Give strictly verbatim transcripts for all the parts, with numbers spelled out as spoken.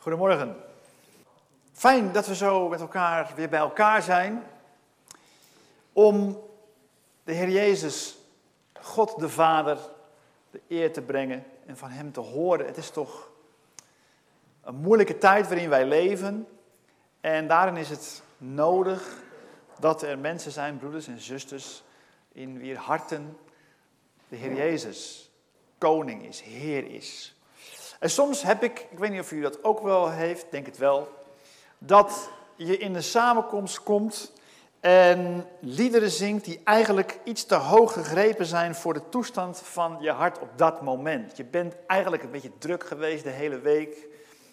Goedemorgen. Fijn dat we zo met elkaar weer bij elkaar zijn om de Heer Jezus, God de Vader, de eer te brengen en van Hem te horen. Het is toch een moeilijke tijd waarin wij leven en daarin is het nodig dat er mensen zijn, broeders en zusters, in wier harten de Heer Jezus koning is, Heer is. En soms heb ik, ik weet niet of u dat ook wel heeft, denk het wel, dat je in de samenkomst komt en liederen zingt die eigenlijk iets te hoog gegrepen zijn voor de toestand van je hart op dat moment. Je bent eigenlijk een beetje druk geweest de hele week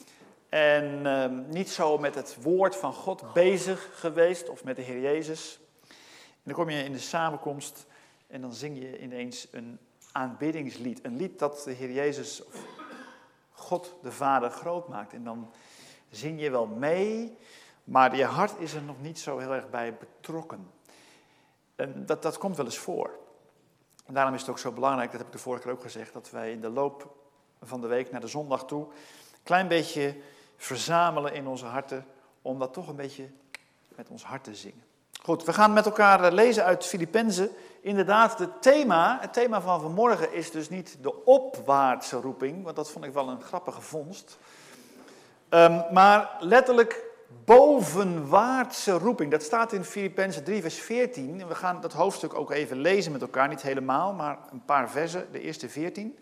en uh, niet zo met het woord van God bezig geweest of met de Heer Jezus. En dan kom je in de samenkomst en dan zing je ineens een aanbiddingslied. Een lied dat de Heer Jezus of God de Vader groot maakt. En dan zing je wel mee, maar je hart is er nog niet zo heel erg bij betrokken. En dat, dat komt wel eens voor. En daarom is het ook zo belangrijk, dat heb ik de vorige keer ook gezegd, dat wij in de loop van de week naar de zondag toe een klein beetje verzamelen in onze harten, om dat toch een beetje met ons hart te zingen. Goed, we gaan met elkaar lezen uit Filippenzen. Inderdaad, het thema, het thema van vanmorgen is dus niet de opwaartse roeping, want dat vond ik wel een grappige vondst. Um, maar letterlijk bovenwaartse roeping. Dat staat in Filippenzen drie vers veertien. En we gaan dat hoofdstuk ook even lezen met elkaar, niet helemaal, maar een paar versen, de eerste veertien.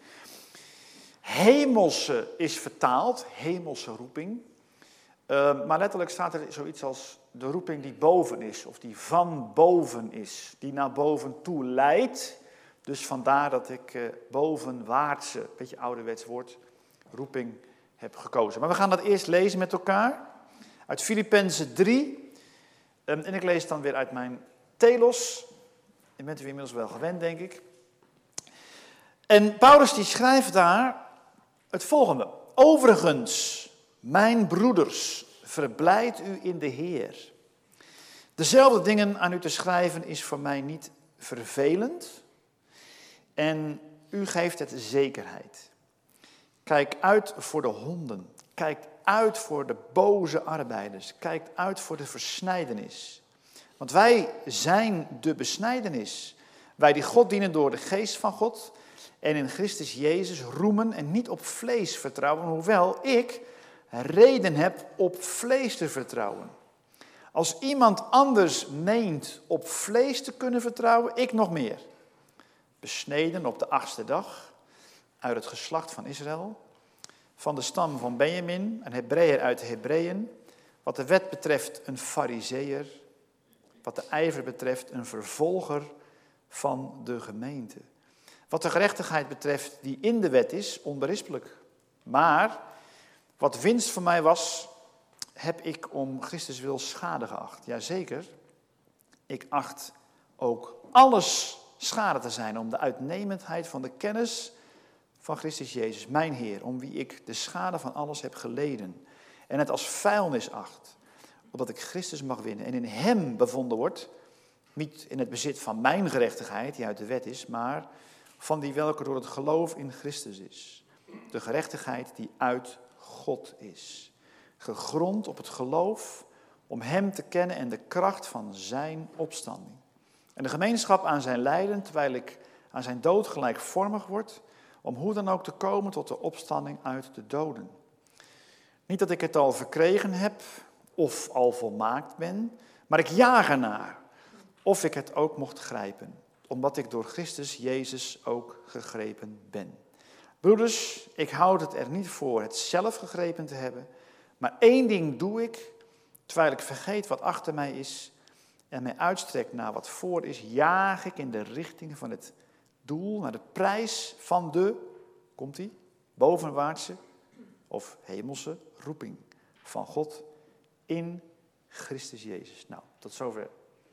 Hemelse is vertaald, hemelse roeping. Uh, maar letterlijk staat er zoiets als de roeping die boven is, of die van boven is, die naar boven toe leidt. Dus vandaar dat ik uh, bovenwaartse, een beetje ouderwets woord, roeping heb gekozen. Maar we gaan dat eerst lezen met elkaar, uit Filippenzen drie. Um, en ik lees dan weer uit mijn telos. Je bent er inmiddels wel gewend, denk ik. En Paulus die schrijft daar het volgende. Overigens, mijn broeders, verblijd u in de Heer. Dezelfde dingen aan u te schrijven is voor mij niet vervelend. En u geeft het zekerheid. Kijk uit voor de honden. Kijk uit voor de boze arbeiders. Kijk uit voor de versnijdenis. Want wij zijn de besnijdenis. Wij die God dienen door de geest van God. En in Christus Jezus roemen en niet op vlees vertrouwen. Hoewel ik reden heb op vlees te vertrouwen. Als iemand anders meent op vlees te kunnen vertrouwen, ik nog meer. Besneden op de achtste dag, uit het geslacht van Israël, van de stam van Benjamin, een Hebreeër uit de Hebreeën, wat de wet betreft een Farizeeër, wat de ijver betreft een vervolger van de gemeente. Wat de gerechtigheid betreft die in de wet is, onberispelijk. Maar wat winst voor mij was, heb ik om Christus wil schade geacht. Jazeker, ik acht ook alles schade te zijn om de uitnemendheid van de kennis van Christus Jezus, mijn Heer, om wie ik de schade van alles heb geleden en het als vuilnis acht, opdat ik Christus mag winnen en in hem bevonden word, niet in het bezit van mijn gerechtigheid, die uit de wet is, maar van die welke door het geloof in Christus is. De gerechtigheid die uit God is. Gegrond op het geloof om hem te kennen en de kracht van zijn opstanding. En de gemeenschap aan zijn lijden, terwijl ik aan zijn dood gelijkvormig word, om hoe dan ook te komen tot de opstanding uit de doden. Niet dat ik het al verkregen heb of al volmaakt ben, maar ik jaag ernaar of ik het ook mocht grijpen, omdat ik door Christus Jezus ook gegrepen ben. Broeders, ik houd het er niet voor het zelf gegrepen te hebben, maar één ding doe ik, terwijl ik vergeet wat achter mij is en mij uitstrek naar wat voor is, jaag ik in de richting van het doel, naar de prijs van de, komt-ie, bovenwaartse of hemelse roeping van God in Christus Jezus. Nou, tot zover.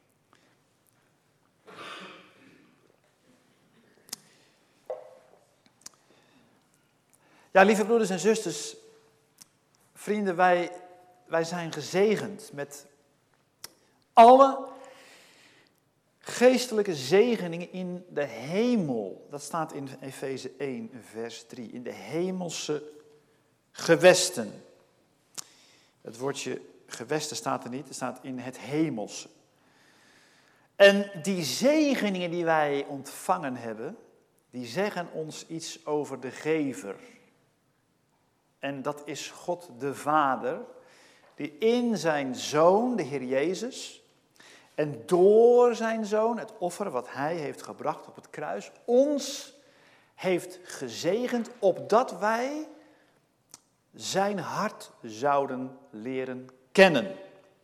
Ja, lieve broeders en zusters, vrienden, wij, wij zijn gezegend met alle geestelijke zegeningen in de hemel. Dat staat in Efeze één, vers drie. In de hemelse gewesten. Het woordje gewesten staat er niet, het staat in het hemelse. En die zegeningen die wij ontvangen hebben, die zeggen ons iets over de gever. En dat is God de Vader, die in zijn Zoon, de Heer Jezus, en door zijn Zoon, het offer wat hij heeft gebracht op het kruis, ons heeft gezegend, opdat wij zijn hart zouden leren kennen.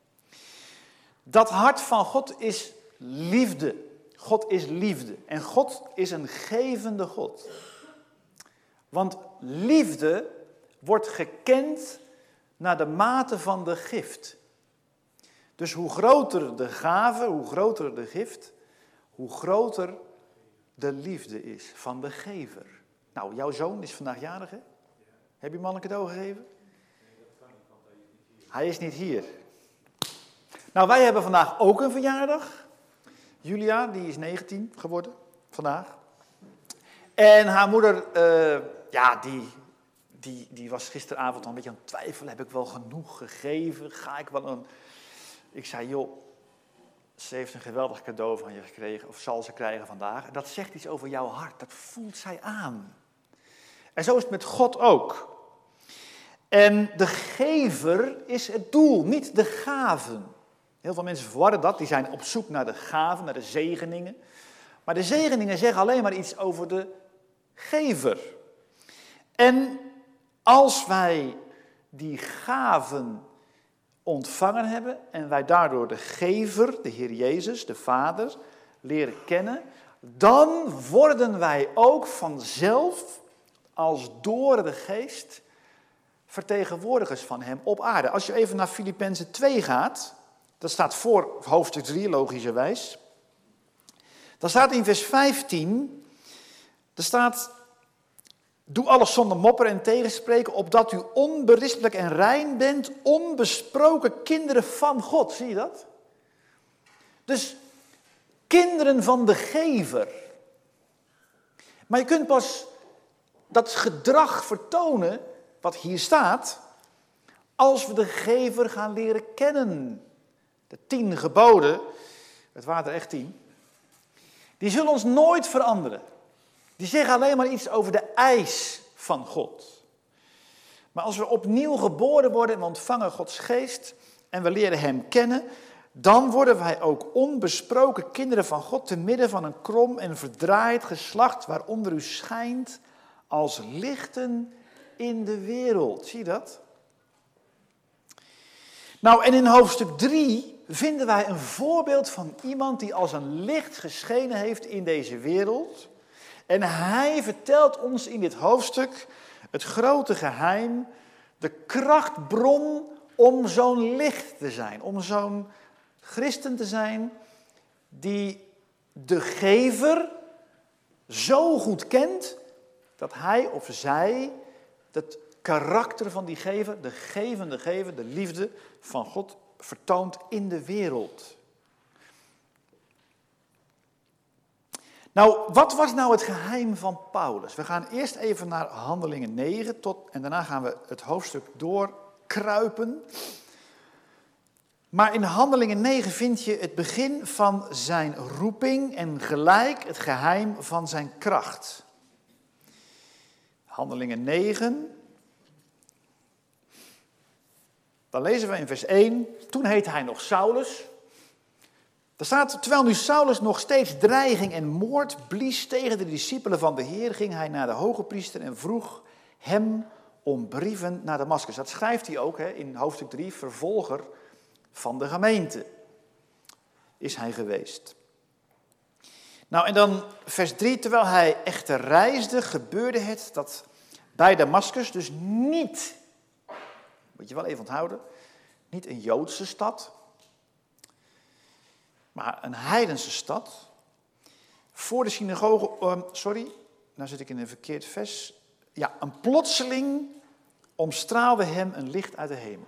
Dat hart van God is liefde. God is liefde. En God is een gevende God. Want liefde wordt gekend naar de mate van de gift. Dus hoe groter de gave, hoe groter de gift, hoe groter de liefde is van de gever. Nou, jouw zoon is vandaag jarig, hè? Ja. Heb je hem al een cadeau gegeven? Nee, dat kan niet, want hij is niet hier. Hij is niet hier. Nou, wij hebben vandaag ook een verjaardag. Julia, die is negentien geworden, vandaag. En haar moeder, uh, ja, die, die, die was gisteravond al een beetje aan het twijfelen. Heb ik wel genoeg gegeven? Ga ik wel een... Ik zei, joh, ze heeft een geweldig cadeau van je gekregen, of zal ze krijgen vandaag. En dat zegt iets over jouw hart, dat voelt zij aan. En zo is het met God ook. En de gever is het doel, niet de gaven. Heel veel mensen verwarren dat, die zijn op zoek naar de gaven, naar de zegeningen. Maar de zegeningen zeggen alleen maar iets over de gever. En als wij die gaven ontvangen hebben en wij daardoor de gever, de Heer Jezus, de Vader, leren kennen, dan worden wij ook vanzelf, als door de Geest, vertegenwoordigers van Hem op aarde. Als je even naar Filippenzen twee gaat, dat staat voor hoofdstuk drie, logischerwijs. Dan staat in vers vijftien, er staat, doe alles zonder mopperen en tegenspreken, opdat u onberispelijk en rein bent, onbesproken kinderen van God. Zie je dat? Dus kinderen van de gever. Maar je kunt pas dat gedrag vertonen, wat hier staat, als we de gever gaan leren kennen. De tien geboden, het waren er echt tien, die zullen ons nooit veranderen. Die zeggen alleen maar iets over de eis van God. Maar als we opnieuw geboren worden en we ontvangen Gods geest en we leren Hem kennen, dan worden wij ook onbesproken kinderen van God te midden van een krom en verdraaid geslacht waaronder u schijnt als lichten in de wereld. Zie je dat? Nou, en in hoofdstuk drie vinden wij een voorbeeld van iemand die als een licht geschenen heeft in deze wereld. En hij vertelt ons in dit hoofdstuk het grote geheim, de krachtbron om zo'n licht te zijn. Om zo'n christen te zijn die de gever zo goed kent dat hij of zij het karakter van die gever, de gevende gever, de liefde van God vertoont in de wereld. Nou, wat was nou het geheim van Paulus? We gaan eerst even naar Handelingen negen tot, en daarna gaan we het hoofdstuk doorkruipen. Maar in Handelingen negen vind je het begin van zijn roeping en gelijk het geheim van zijn kracht. Handelingen negen. Dan lezen we in vers één. Toen heette hij nog Saulus. Er staat, terwijl nu Saulus nog steeds dreiging en moord blies tegen de discipelen van de Heer, ging hij naar de hoge priester en vroeg hem om brieven naar Damaskus. Dat schrijft hij ook hè, in hoofdstuk drie, vervolger van de gemeente is hij geweest. Nou en dan vers drie, terwijl hij echter reisde, gebeurde het dat bij Damaskus, dus niet, moet je wel even onthouden, niet een Joodse stad, maar een heidense stad, voor de synagoge, um, sorry, nou zit ik in een verkeerd vers, ja, een plotseling omstraalde hem een licht uit de hemel.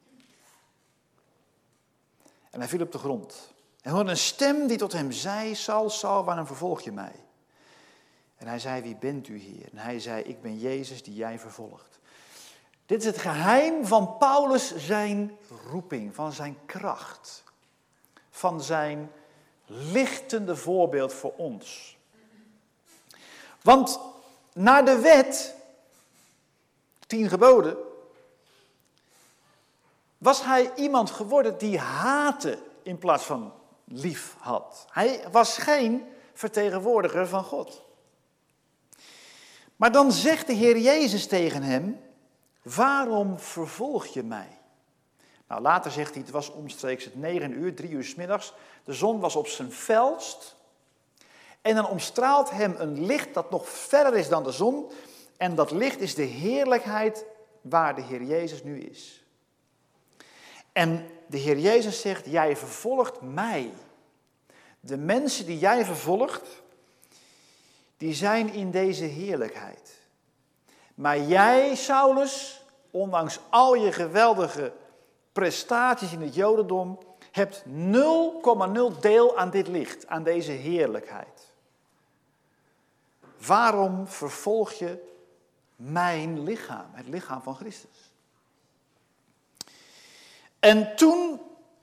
En hij viel op de grond. En hoorde een stem die tot hem zei, Saul, Saul, waarom vervolg je mij? En hij zei, wie bent u, Heer? En hij zei, ik ben Jezus die jij vervolgt. Dit is het geheim van Paulus, zijn roeping, van zijn kracht. Van zijn lichtende voorbeeld voor ons. Want naar de wet, tien geboden, was hij iemand geworden die haatte in plaats van lief had. Hij was geen vertegenwoordiger van God. Maar dan zegt de Heer Jezus tegen hem, waarom vervolg je mij? Nou, later zegt hij, het was omstreeks het negen uur, drie uur 's middags. De zon was op zijn felst. En dan omstraalt hem een licht dat nog verder is dan de zon. En dat licht is de heerlijkheid waar de Heer Jezus nu is. En de Heer Jezus zegt, jij vervolgt mij. De mensen die jij vervolgt, die zijn in deze heerlijkheid. Maar jij, Saulus, ondanks al je geweldige prestaties in het Jodendom, hebt nul komma nul deel aan dit licht, aan deze heerlijkheid. Waarom vervolg je mijn lichaam, het lichaam van Christus? En toen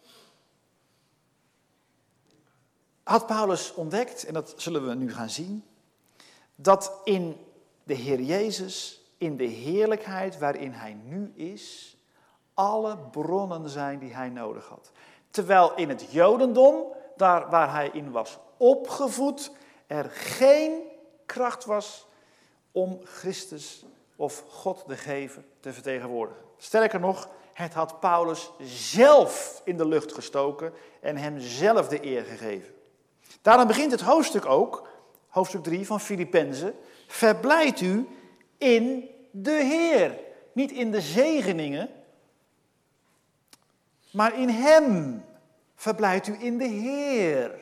had Paulus ontdekt, en dat zullen we nu gaan zien, dat in de Heer Jezus, in de heerlijkheid waarin hij nu is, alle bronnen zijn die hij nodig had. Terwijl in het Jodendom, daar waar hij in was opgevoed, er geen kracht was om Christus of God de Gever te vertegenwoordigen. Sterker nog, het had Paulus zelf in de lucht gestoken en hem zelf de eer gegeven. Daarom begint het hoofdstuk ook, hoofdstuk drie van Filippenzen, verblijdt u in de Heer. Niet in de zegeningen, maar in Hem. Verblijdt u in de Heer.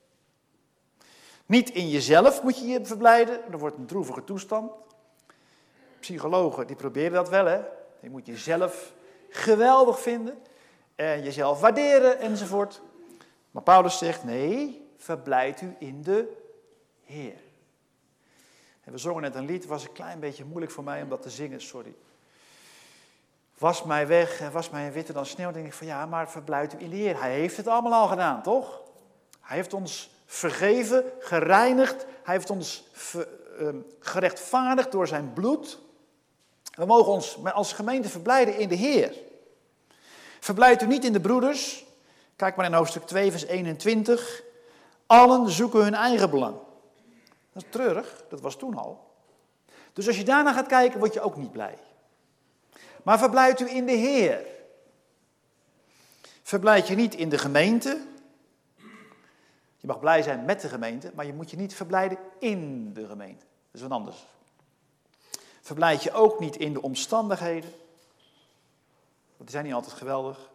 Niet in jezelf moet je je verblijden, dat wordt een droevige toestand. Psychologen die proberen dat wel, hè. Je moet jezelf geweldig vinden en jezelf waarderen enzovoort. Maar Paulus zegt, nee, verblijdt u in de Heer. En we zongen net een lied, het was een klein beetje moeilijk voor mij om dat te zingen, sorry. Was mij weg, was mij witter dan sneeuw. Dan denk ik van ja, maar verblijft u in de Heer. Hij heeft het allemaal al gedaan, toch? Hij heeft ons vergeven, gereinigd. Hij heeft ons ver, uh, gerechtvaardigd door zijn bloed. We mogen ons als gemeente verblijden in de Heer. Verblijft u niet in de broeders. Kijk maar in hoofdstuk twee, vers eenentwintig. Allen zoeken hun eigen belang. Dat is treurig, dat was toen al. Dus als je daarna gaat kijken, word je ook niet blij. Maar verblijft u in de Heer. Verblijd je niet in de gemeente. Je mag blij zijn met de gemeente, maar je moet je niet verblijden in de gemeente. Dat is wat anders. Verblijd je ook niet in de omstandigheden. Want die zijn niet altijd geweldig.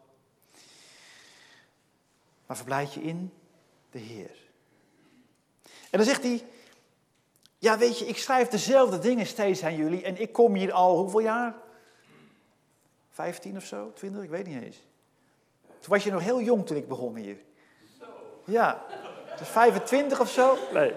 Maar verblijd je in de Heer. En dan zegt hij, ja weet je, ik schrijf dezelfde dingen steeds aan jullie en ik kom hier al hoeveel jaar? vijftien of zo, twintig, ik weet niet eens. Toen was je nog heel jong toen ik begon hier. Ja, dus vijfentwintig of zo? Nee.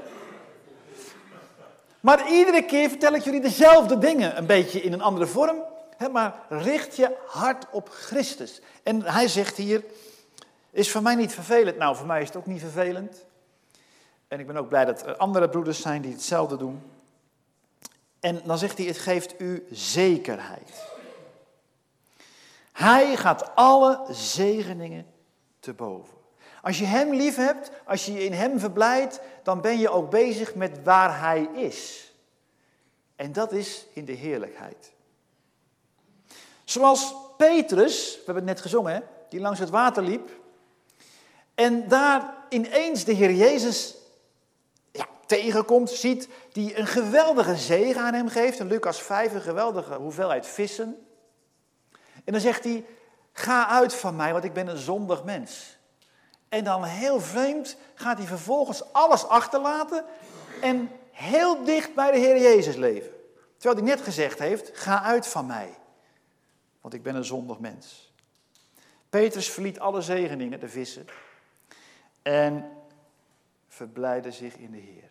Maar iedere keer vertel ik jullie dezelfde dingen, een beetje in een andere vorm. Hè, maar richt je hart op Christus. En hij zegt hier, is voor mij niet vervelend. Nou, voor mij is het ook niet vervelend. En ik ben ook blij dat er andere broeders zijn die hetzelfde doen. En dan zegt hij, het geeft u zekerheid. Hij gaat alle zegeningen te boven. Als je hem lief hebt, als je je in hem verblijdt, dan ben je ook bezig met waar hij is. En dat is in de heerlijkheid. Zoals Petrus, we hebben het net gezongen, hè, die langs het water liep. En daar ineens de Heer Jezus ja, tegenkomt, ziet, die een geweldige zegen aan hem geeft. In Lucas vijf een geweldige hoeveelheid vissen. En dan zegt hij, ga uit van mij, want ik ben een zondig mens. En dan heel vreemd gaat hij vervolgens alles achterlaten en heel dicht bij de Heer Jezus leven. Terwijl hij net gezegd heeft, ga uit van mij, want ik ben een zondig mens. Petrus verliet alle zegeningen, de vissen, en verblijdde zich in de Heer.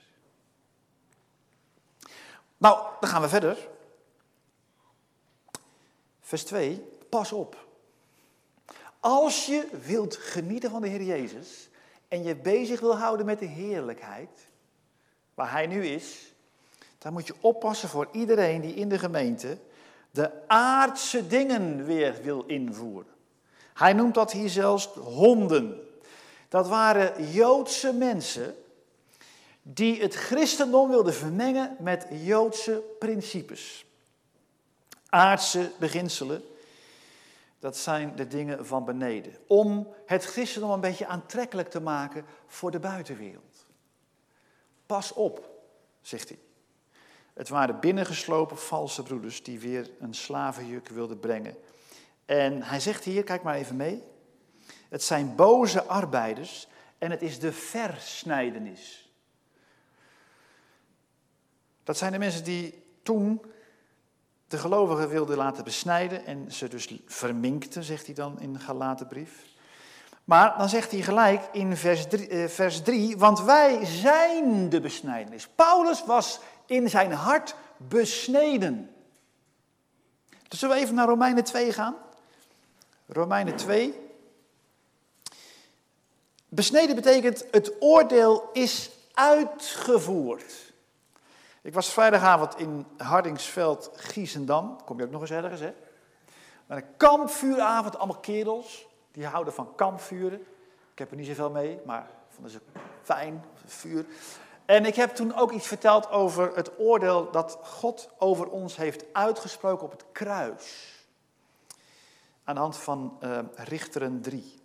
Nou, dan gaan we verder. Vers twee, pas op. Als je wilt genieten van de Heer Jezus en je bezig wil houden met de heerlijkheid, waar hij nu is, dan moet je oppassen voor iedereen die in de gemeente de aardse dingen weer wil invoeren. Hij noemt dat hier zelfs honden. Dat waren Joodse mensen die het christendom wilden vermengen met Joodse principes. Aardse beginselen, dat zijn de dingen van beneden. Om het christendom een beetje aantrekkelijk te maken voor de buitenwereld. Pas op, zegt hij. Het waren binnengeslopen valse broeders die weer een slavenjuk wilden brengen. En hij zegt hier, kijk maar even mee. Het zijn boze arbeiders en het is de versnijdenis. Dat zijn de mensen die toen de gelovigen wilden laten besnijden en ze dus verminkten, zegt hij dan in de Galatenbrief. Maar dan zegt hij gelijk in vers drie, eh, vers drie, want wij zijn de besnijdenis. Paulus was in zijn hart besneden. Dus zullen we even naar Romeinen twee gaan? Romeinen twee. Besneden betekent het oordeel is uitgevoerd. Ik was vrijdagavond in Hardingsveld, Giesendam. Kom je ook nog eens ergens, hè? Maar een kampvuuravond, allemaal kerels. Die houden van kampvuren. Ik heb er niet zoveel mee, maar vonden ze fijn, vuur. En ik heb toen ook iets verteld over het oordeel dat God over ons heeft uitgesproken op het kruis. Aan de hand van uh, Richteren drie.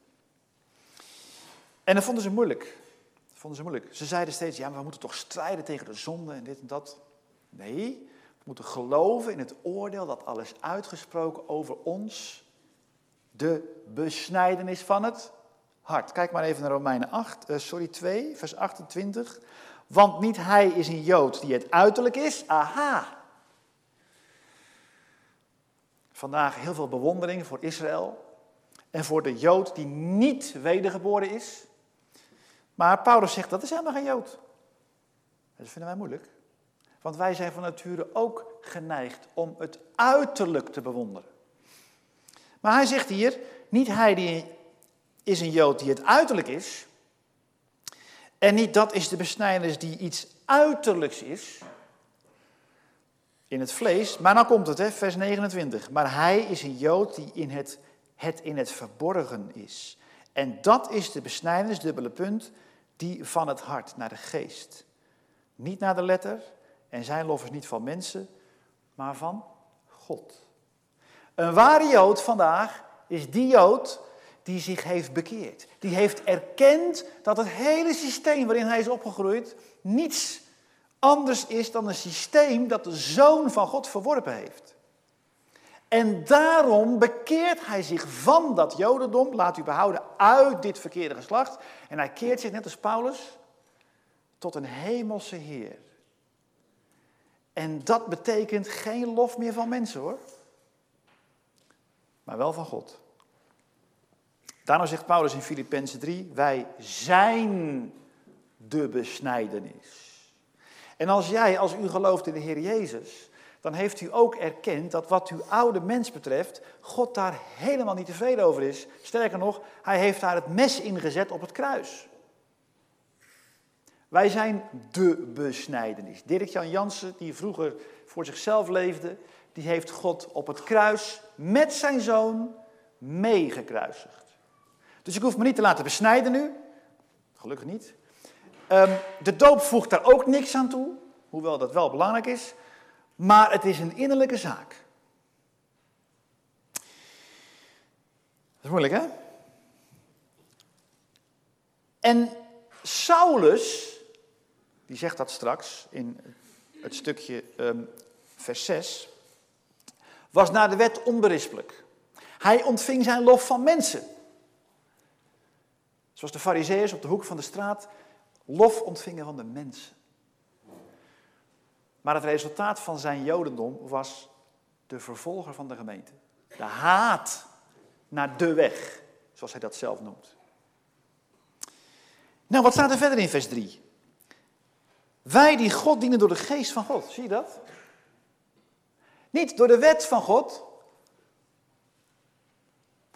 En dat vonden ze moeilijk. Dat vonden ze moeilijk. Ze zeiden steeds, ja, maar we moeten toch strijden tegen de zonde en dit en dat. Nee, we moeten geloven in het oordeel dat al is uitgesproken over ons. De besnijdenis van het hart. Kijk maar even naar Romeinen acht, uh, sorry, twee, vers achtentwintig. Want niet hij is een Jood die het uiterlijk is. Aha. Vandaag heel veel bewondering voor Israël. En voor de Jood die niet wedergeboren is. Maar Paulus zegt, dat is helemaal geen Jood. Dat vinden wij moeilijk. Want wij zijn van nature ook geneigd om het uiterlijk te bewonderen. Maar hij zegt hier, niet hij die is een Jood die het uiterlijk is. En niet dat is de besnijdenis die iets uiterlijks is. In het vlees. Maar dan komt het, hè, vers negenentwintig. Maar hij is een Jood die in het, het in het verborgen is. En dat is de besnijdenis, dubbele punt, die van het hart naar de geest. Niet naar de letter. En zijn lof is niet van mensen, maar van God. Een ware Jood vandaag is die Jood die zich heeft bekeerd. Die heeft erkend dat het hele systeem waarin hij is opgegroeid niets anders is dan een systeem dat de Zoon van God verworpen heeft. En daarom bekeert hij zich van dat Jodendom, laat u behouden, uit dit verkeerde geslacht. En hij keert zich, net als Paulus, tot een hemelse Heer. En dat betekent geen lof meer van mensen, hoor. Maar wel van God. Daarom zegt Paulus in Filippenzen drie, wij zijn de besnijdenis. En als jij, als u gelooft in de Heer Jezus, dan heeft u ook erkend dat wat uw oude mens betreft, God daar helemaal niet tevreden over is. Sterker nog, hij heeft daar het mes ingezet op het kruis. Wij zijn de besnijdenis. Dirk-Jan Jansen, die vroeger voor zichzelf leefde, die heeft God op het kruis met zijn zoon meegekruisigd. Dus ik hoef me niet te laten besnijden nu. Gelukkig niet. Um, de doop voegt daar ook niks aan toe. Hoewel dat wel belangrijk is. Maar het is een innerlijke zaak. Dat is moeilijk, hè? En Saulus, die zegt dat straks in het stukje um, vers zes, was naar de wet onberispelijk. Hij ontving zijn lof van mensen. Zoals de Farizeeërs op de hoek van de straat lof ontvingen van de mensen. Maar het resultaat van zijn jodendom was de vervolger van de gemeente. De haat naar de weg, zoals hij dat zelf noemt. Nou, wat staat er verder in vers drie? Wij die God dienen door de geest van God, zie je dat? Niet door de wet van God,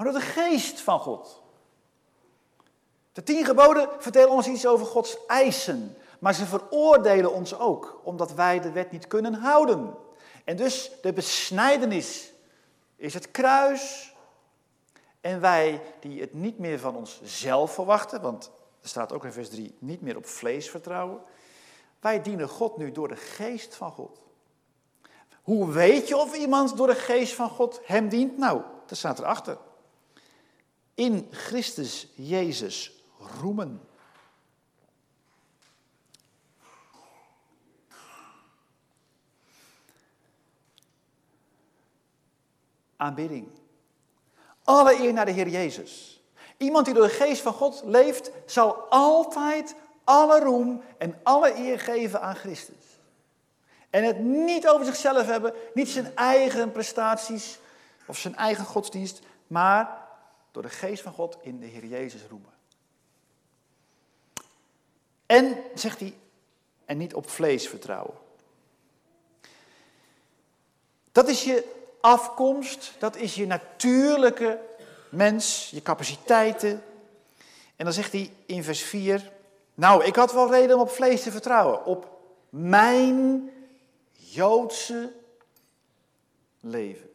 maar door de geest van God. De tien geboden vertellen ons iets over Gods eisen, maar ze veroordelen ons ook, omdat wij de wet niet kunnen houden. En dus de besnijdenis is het kruis. En wij die het niet meer van onszelf verwachten, want er staat ook in vers drie, niet meer op vlees vertrouwen. Wij dienen God nu door de geest van God. Hoe weet je of iemand door de geest van God hem dient? Nou, dat staat erachter. In Christus Jezus roemen. Aanbidding. Alle eer naar de Heer Jezus. Iemand die door de geest van God leeft, zal altijd alle roem en alle eer geven aan Christus. En het niet over zichzelf hebben, niet zijn eigen prestaties of zijn eigen godsdienst, maar door de geest van God in de Heer Jezus roemen. En, zegt hij, en niet op vlees vertrouwen. Dat is je afkomst, dat is je natuurlijke mens, je capaciteiten. En dan zegt hij in vers vier, nou, ik had wel reden om op vlees te vertrouwen, op mijn Joodse leven.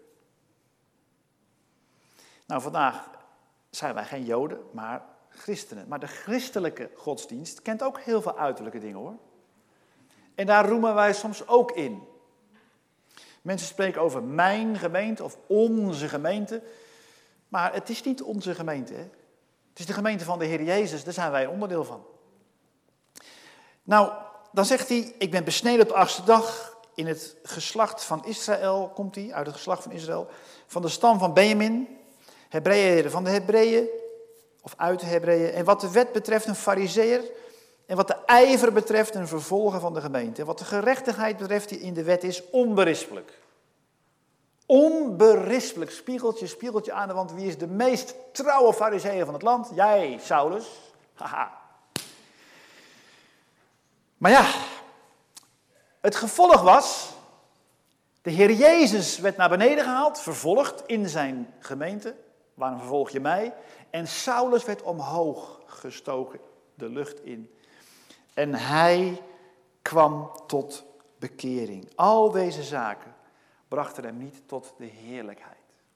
Nou, vandaag zijn wij geen Joden, maar christenen. Maar de christelijke godsdienst kent ook heel veel uiterlijke dingen, hoor. En daar roemen wij soms ook in. Mensen spreken over mijn gemeente of onze gemeente. Maar het is niet onze gemeente, hè. Het is de gemeente van de Heer Jezus, daar zijn wij een onderdeel van. Nou, dan zegt hij, ik ben besneden op de achtste dag. In het geslacht van Israël komt hij, uit het geslacht van Israël. Van de stam van Benjamin, Hebreeën van de Hebreeën, of uit de Hebreeën. En wat de wet betreft een farizeeër. En wat de ijver betreft een vervolger van de gemeente. En wat de gerechtigheid betreft die in de wet is, onberispelijk. Onberispelijk. Spiegeltje, spiegeltje aan de wand. Wie is de meest trouwe farizeeër van het land? Jij, Saulus. Haha. Maar ja, het gevolg was, de Heer Jezus werd naar beneden gehaald, vervolgd in zijn gemeente. Waarom vervolg je mij? En Saulus werd omhoog gestoken, de lucht in. En hij kwam tot bekering. Al deze zaken brachten hem niet tot de heerlijkheid.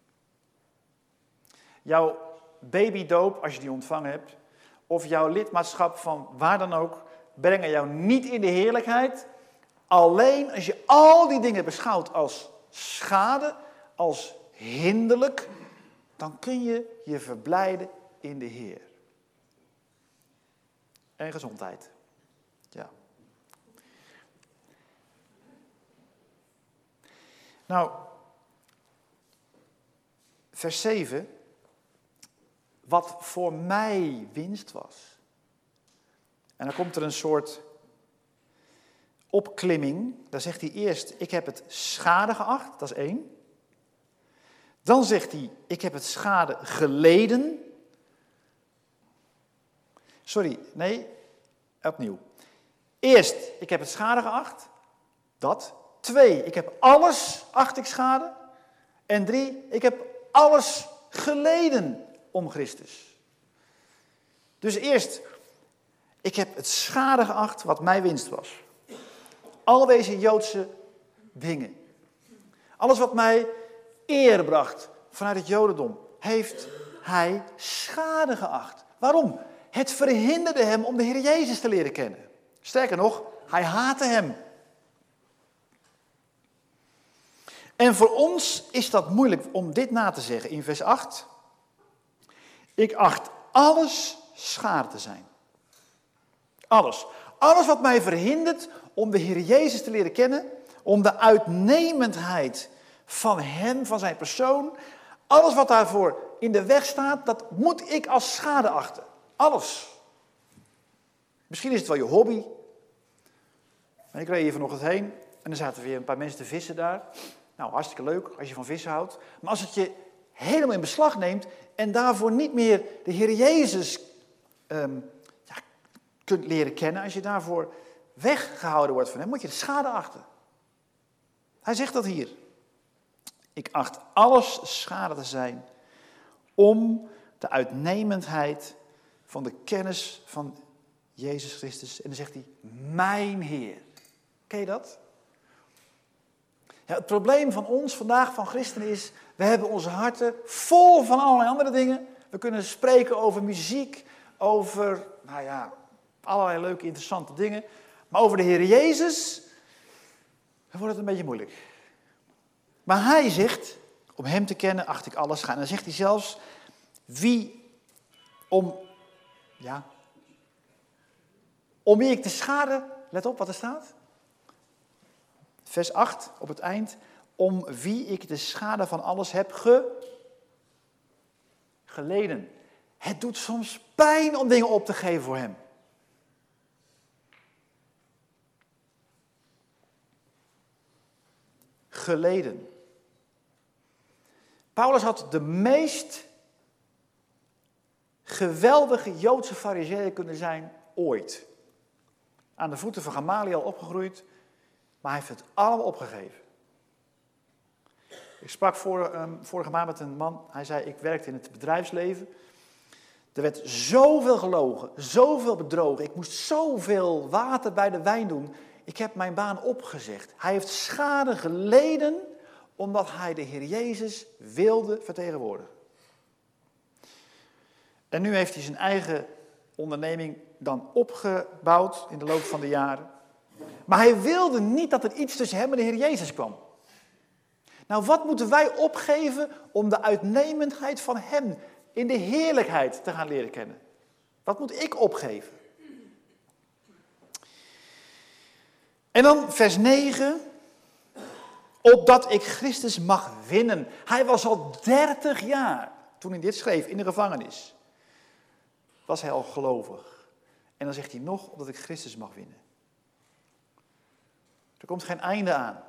Jouw babydoop, als je die ontvangen hebt, of jouw lidmaatschap van waar dan ook, brengen jou niet in de heerlijkheid. Alleen als je al die dingen beschouwt als schade, als hinderlijk, dan kun je je verblijden in de Heer. En gezondheid. Ja. Nou, vers zeven. Wat voor mij winst was. En dan komt er een soort opklimming. Dan zegt hij eerst, ik heb het schade geacht, dat is één. Dan zegt hij, ik heb het schade geleden. Sorry, nee, opnieuw. Eerst, ik heb het schade geacht, dat. Twee, ik heb alles, acht ik schade. En drie, ik heb alles geleden om Christus. Dus eerst, ik heb het schade geacht wat mijn winst was. Al deze Joodse dingen. Alles wat mij eer bracht vanuit het Jodendom, heeft hij schade geacht. Waarom? Het verhinderde hem om de Heer Jezus te leren kennen. Sterker nog, hij haatte hem. En voor ons is dat moeilijk om dit na te zeggen in vers acht. Ik acht alles schade te zijn. Alles. Alles wat mij verhindert om de Heer Jezus te leren kennen, om de uitnemendheid van hem, van zijn persoon, alles wat daarvoor in de weg staat, dat moet ik als schade achten. Alles. Misschien is het wel je hobby. En ik reed hier vanochtend heen en er zaten weer een paar mensen te vissen daar. Nou, hartstikke leuk als je van vissen houdt. Maar als het je helemaal in beslag neemt en daarvoor niet meer de Heer Jezus um, ja, kunt leren kennen, als je daarvoor weggehouden wordt van hem, moet je de schade achten. Hij zegt dat hier. Ik acht alles schade te zijn, om de uitnemendheid van de kennis van Jezus Christus. En dan zegt hij, mijn Heer. Ken je dat? Ja, het probleem van ons vandaag, van christenen, is, we hebben onze harten vol van allerlei andere dingen. We kunnen spreken over muziek, over, nou ja, allerlei leuke, interessante dingen. Maar over de Heer Jezus, dan wordt het een beetje moeilijk. Maar hij zegt, om hem te kennen, acht ik alles gaan. En dan zegt hij zelfs, wie om, ja, om wie ik de schade, let op wat er staat. Vers acht, op het eind, om wie ik de schade van alles heb ge, geleden. Het doet soms pijn om dingen op te geven voor hem. Geleden. Paulus had de meest geweldige Joodse farizeeën kunnen zijn ooit. Aan de voeten van Gamaliel opgegroeid, maar hij heeft het allemaal opgegeven. Ik sprak voor, um, vorige maand met een man, hij zei, ik werkte in het bedrijfsleven. Er werd zoveel gelogen, zoveel bedrogen, ik moest zoveel water bij de wijn doen. Ik heb mijn baan opgezegd. Hij heeft schade geleden omdat hij de Heer Jezus wilde vertegenwoordigen. En nu heeft hij zijn eigen onderneming dan opgebouwd in de loop van de jaren. Maar hij wilde niet dat er iets tussen hem en de Heer Jezus kwam. Nou, wat moeten wij opgeven om de uitnemendheid van hem in de heerlijkheid te gaan leren kennen? Wat moet ik opgeven? En dan vers negen. Opdat ik Christus mag winnen. Hij was al dertig jaar, toen hij dit schreef, in de gevangenis. Was hij al gelovig. En dan zegt hij nog, opdat ik Christus mag winnen. Er komt geen einde aan.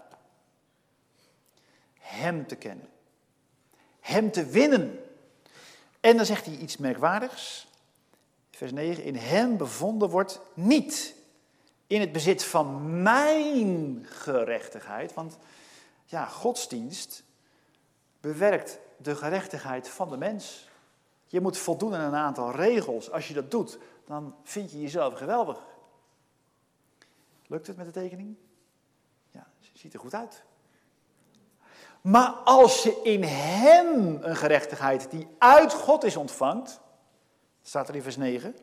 Hem te kennen. Hem te winnen. En dan zegt hij iets merkwaardigs. Vers negen. In hem bevonden wordt niet in het bezit van mijn gerechtigheid. Want ja, godsdienst bewerkt de gerechtigheid van de mens. Je moet voldoen aan een aantal regels. Als je dat doet, dan vind je jezelf geweldig. Lukt het met de tekening? Ja, ziet er goed uit. Maar als je in hem een gerechtigheid die uit God is ontvangt, staat er in vers negen,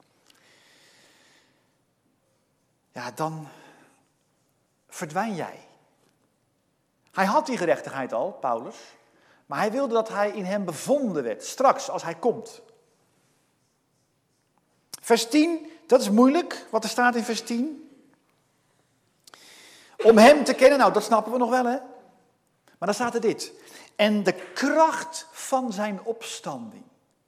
ja, dan verdwijn jij. Hij had die gerechtigheid al, Paulus, maar hij wilde dat hij in hem bevonden werd, straks als hij komt. Vers tien, dat is moeilijk, wat er staat in vers tien. Om hem te kennen, nou dat snappen we nog wel, hè. Maar dan staat er dit. En de kracht van zijn opstanding.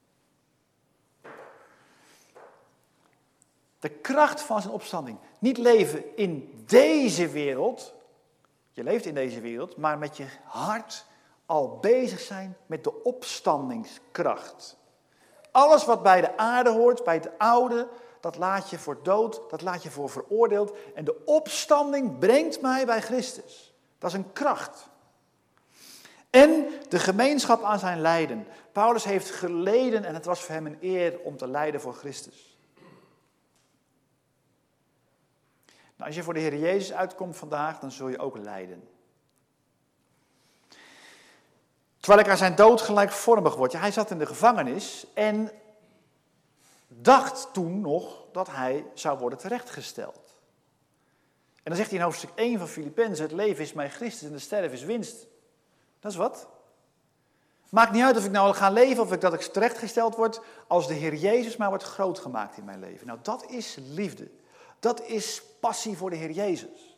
De kracht van zijn opstanding. Niet leven in deze wereld. Je leeft in deze wereld, maar met je hart al bezig zijn met de opstandingskracht. Alles wat bij de aarde hoort, bij het oude, dat laat je voor dood, dat laat je voor veroordeeld. En de opstanding brengt mij bij Christus. Dat is een kracht. En de gemeenschap aan zijn lijden. Paulus heeft geleden en het was voor hem een eer om te lijden voor Christus. Nou, als je voor de Heer Jezus uitkomt vandaag, dan zul je ook lijden. Terwijl ik aan zijn dood gelijkvormig word. Ja, hij zat in de gevangenis en dacht toen nog dat hij zou worden terechtgesteld. En dan zegt hij in hoofdstuk één van Filippenzen, het leven is mij Christus en de sterven is winst. Dat is wat. Maakt niet uit of ik nou ga leven of ik, dat ik terechtgesteld word, als de Heer Jezus maar wordt groot gemaakt in mijn leven. Nou, dat is liefde. Dat is passie voor de Heer Jezus.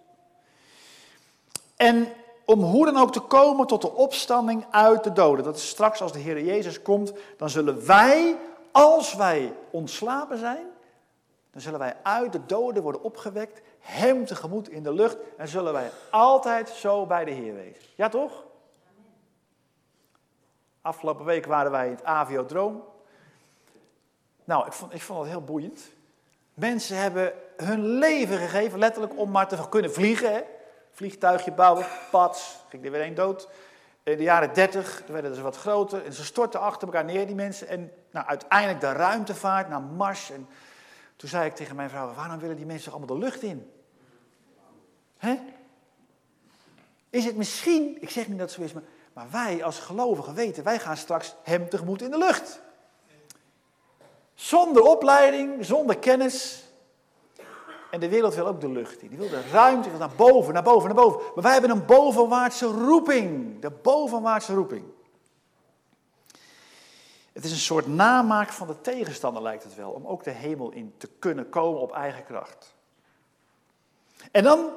En om hoe dan ook te komen tot de opstanding uit de doden. Dat is straks als de Heer Jezus komt, dan zullen wij, als wij ontslapen zijn, dan zullen wij uit de doden worden opgewekt, hem tegemoet in de lucht en zullen wij altijd zo bij de Heer wezen. Ja toch? Afgelopen week waren wij in het Aviodroom. Nou, ik vond, ik vond het heel boeiend. Mensen hebben hun leven gegeven, letterlijk om maar te kunnen vliegen. Hè? Vliegtuigje bouwen, pats, ging er weer een dood. In de jaren dertig werden ze wat groter en ze stortten achter elkaar neer, die mensen. En nou, uiteindelijk de ruimtevaart naar Mars. En toen zei ik tegen mijn vrouw, waarom willen die mensen allemaal de lucht in? Hè? Is het misschien, ik zeg niet dat het zo is, maar, maar wij als gelovigen weten, wij gaan straks hem tegemoet in de lucht. Zonder opleiding, zonder kennis. En de wereld wil ook de lucht in. Die wil de ruimte, die wil naar boven, naar boven, naar boven. Maar wij hebben een bovenwaartse roeping. De bovenwaartse roeping. Het is een soort namaak van de tegenstander, lijkt het wel. Om ook de hemel in te kunnen komen op eigen kracht. En dan,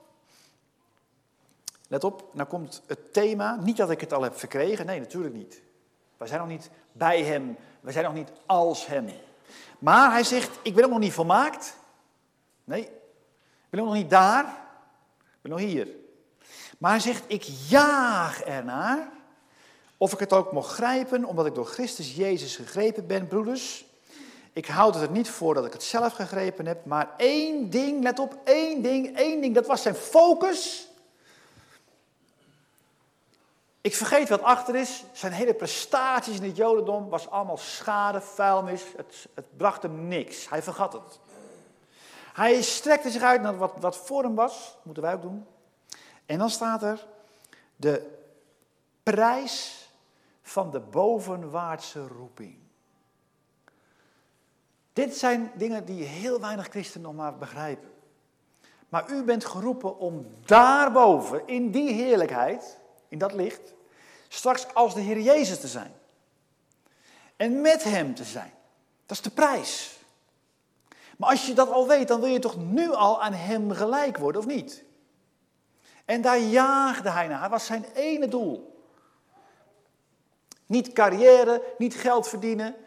let op, nou komt het thema. Niet dat ik het al heb verkregen, nee, natuurlijk niet. Wij zijn nog niet bij hem, wij zijn nog niet als hem. Maar hij zegt, ik ben ook nog niet volmaakt. Nee, ik ben ook nog niet daar. Ik ben nog hier. Maar hij zegt, ik jaag ernaar. Of ik het ook mocht grijpen, omdat ik door Christus Jezus gegrepen ben, broeders. Ik houd het er niet voor dat ik het zelf gegrepen heb. Maar één ding, let op, één ding, één ding. Dat was zijn focus. Ik vergeet wat achter is. Zijn hele prestaties in het jodendom was allemaal schade, vuilnis. Het, het bracht hem niks. Hij vergat het. Hij strekte zich uit naar wat, wat voor hem was. Dat moeten wij ook doen. En dan staat er de prijs van de bovenwaartse roeping. Dit zijn dingen die heel weinig christenen nog maar begrijpen. Maar u bent geroepen om daarboven, in die heerlijkheid, in dat licht, straks als de Heer Jezus te zijn. En met hem te zijn. Dat is de prijs. Maar als je dat al weet, dan wil je toch nu al aan hem gelijk worden, of niet? En daar jaagde hij naar. Dat was zijn ene doel. Niet carrière, niet geld verdienen.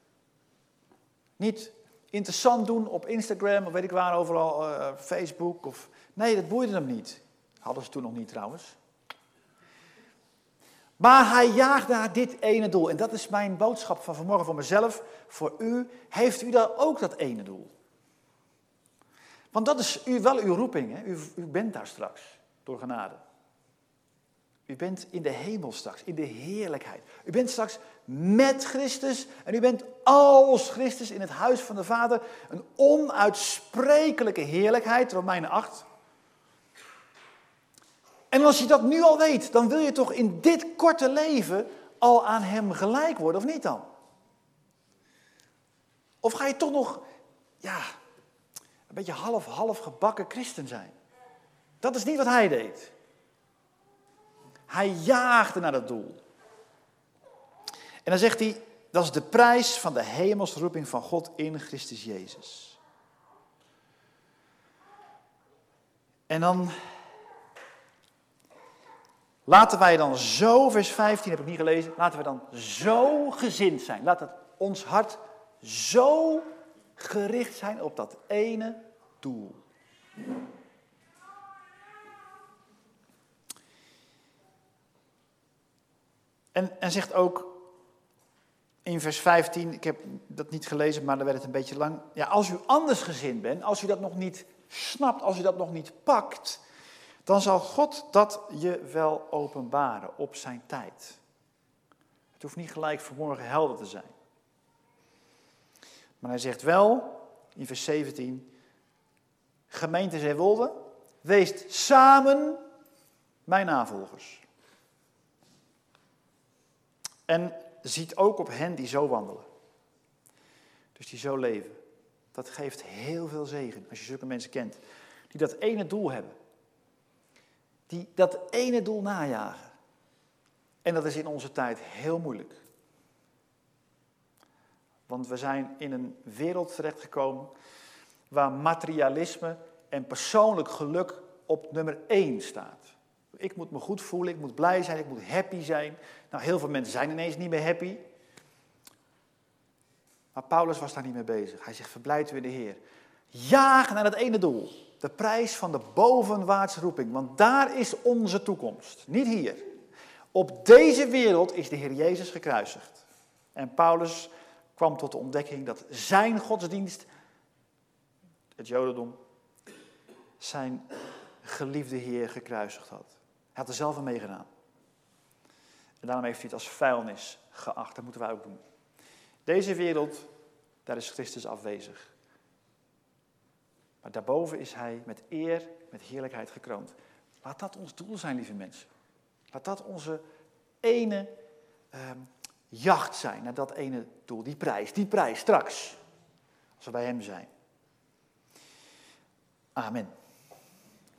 Niet interessant doen op Instagram, of weet ik waar, overal, uh, Facebook. Of... Nee, dat boeide hem niet. Hadden ze toen nog niet trouwens. Maar hij jaagde naar dit ene doel. En dat is mijn boodschap van vanmorgen voor mezelf. Voor u, heeft u daar ook dat ene doel? Want dat is u, wel uw roeping. Hè? U, u bent daar straks, door genade. U bent in de hemel straks, in de heerlijkheid. U bent straks met Christus en u bent als Christus in het huis van de Vader. Een onuitsprekelijke heerlijkheid, Romeinen acht. En als je dat nu al weet, dan wil je toch in dit korte leven al aan hem gelijk worden, of niet dan? Of ga je toch nog, ja, een beetje half, half gebakken christen zijn? Dat is niet wat hij deed. Hij jaagde naar dat doel. En dan zegt hij, dat is de prijs van de hemelse roeping van God in Christus Jezus. En dan laten wij dan zo, vers vijftien heb ik niet gelezen, laten we dan zo gezind zijn. Laat het ons hart zo gericht zijn op dat ene doel. En, en zegt ook in vers vijftien, ik heb dat niet gelezen, maar dan werd het een beetje lang. Ja, als u anders gezind bent, als u dat nog niet snapt, als u dat nog niet pakt, dan zal God dat je wel openbaren op zijn tijd. Het hoeft niet gelijk vanmorgen helder te zijn. Maar hij zegt wel, in vers zeventien, gemeente Zeewolde, weest samen mijn navolgers. En ziet ook op hen die zo wandelen. Dus die zo leven. Dat geeft heel veel zegen, als je zulke mensen kent. Die dat ene doel hebben. Die dat ene doel najagen. En dat is in onze tijd heel moeilijk. Want we zijn in een wereld terechtgekomen waar materialisme en persoonlijk geluk op nummer één staat. Ik moet me goed voelen, ik moet blij zijn, ik moet happy zijn. Nou, heel veel mensen zijn ineens niet meer happy. Maar Paulus was daar niet mee bezig. Hij zegt, verblijd u in de Heer. Jaag naar het ene doel. De prijs van de bovenwaartse roeping. Want daar is onze toekomst. Niet hier. Op deze wereld is de Heer Jezus gekruisigd. En Paulus kwam tot de ontdekking dat zijn godsdienst, het Jodendom, zijn geliefde Heer gekruisigd had. Hij had er zelf aan meegedaan. En daarom heeft hij het als vuilnis geacht. Dat moeten wij ook doen. Deze wereld, daar is Christus afwezig. Maar daarboven is hij met eer, met heerlijkheid gekroond. Laat dat ons doel zijn, lieve mensen. Laat dat onze ene uh, jacht zijn naar dat ene doel. Die prijs, die prijs straks. Als we bij hem zijn. Amen.